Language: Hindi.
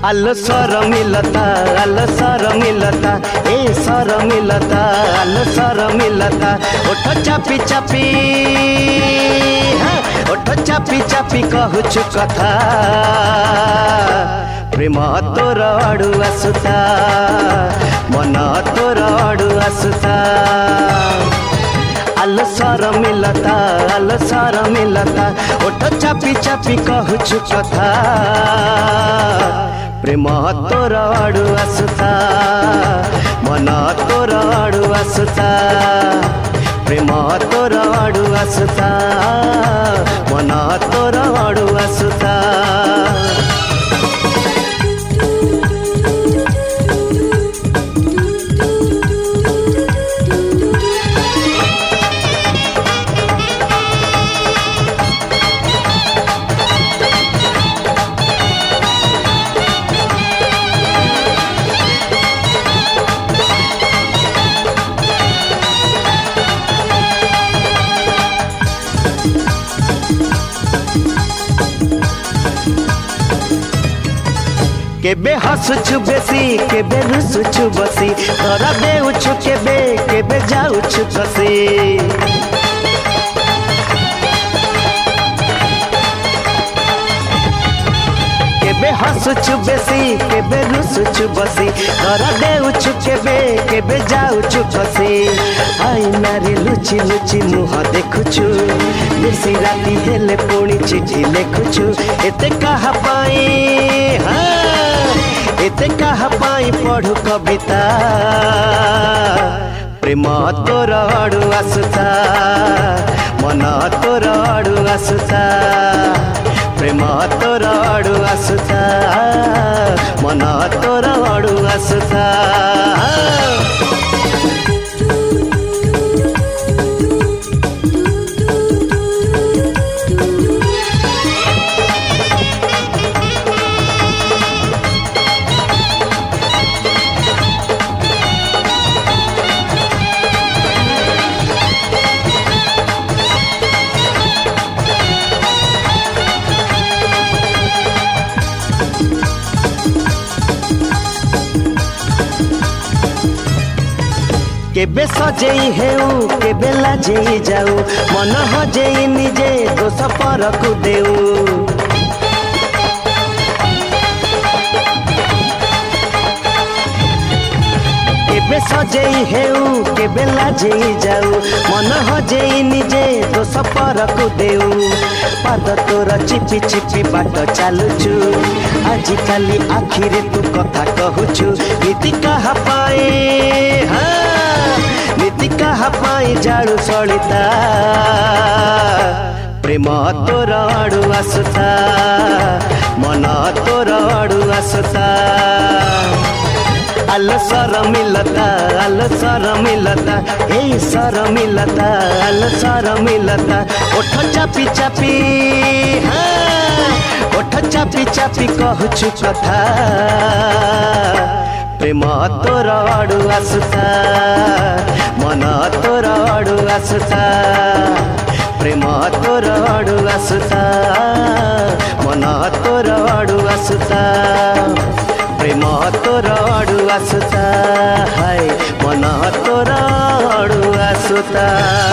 आलो सर मिलता आलो सर मिलता ए सर मिलता आलो सर मिलता ओठ चापी चापी ओठ चापी चापी कहूछु कथा प्रेम तोर आड़ू आसुता मन तोर आड़ू आसुता आलो सर मिलता आलो सर मिलता ओठ चापी चापी कहूछु कथा प्रेम तोर आड़ू आसुता मन तोर आड़ू आसुता प्रेम तोर आड़ू आसुता मन तोर आड़ू आसुता केबे हसुछु बेसी केबे रुसुछु बसी धरा देउछु केबे केबे जाउछु बसी केबे हसुछु बेसी केबे रुसुछु बसी धरा देउछु केबे केबे जाउछु बसी आईना रे लुचि लुचि मुह देखुछु बेसी राती हेले पुणी चिठी लेखुछु एते कहा पाई एते कहा पाई पढ़ू कविता प्रेम तोर आड़ू आसुता मन तोर आड़ू आसुता प्रेम तोर आड़ू आसुता मन तोर आड़ू आसुता केबे सजेई हेउ केबे लाजेई जाऊ मन हजेई निजे दोष परकु देऊ केबे सजेई हेउ केबे लाजेई जाऊ मन हजेई निजे दोष परकु देऊ पाद तोर चिपी चिपी बाट चालुछु आजिकाली आखिरे तू कथा कहूछु नीति कहा पाए नीति कहा पाई जाड़ू सलिता प्रेम तोर आड़ू आसुता मन तोर आड़ू आसुता आलो सर मिलता आलो सर मिलता ए सर मिलता आलो सर मिलता ओठ चापी चापी ओठ चापी चापी कहूछु कथा प्रेम तोर आड़ू आसुता मन तोर आड़ू आसुता प्रेम तोर आड़ू आसुता मन तोर आड़ू आसुता प्रेम तोर आड़ू आसुता हाय मन तोर आड़ू आसुता।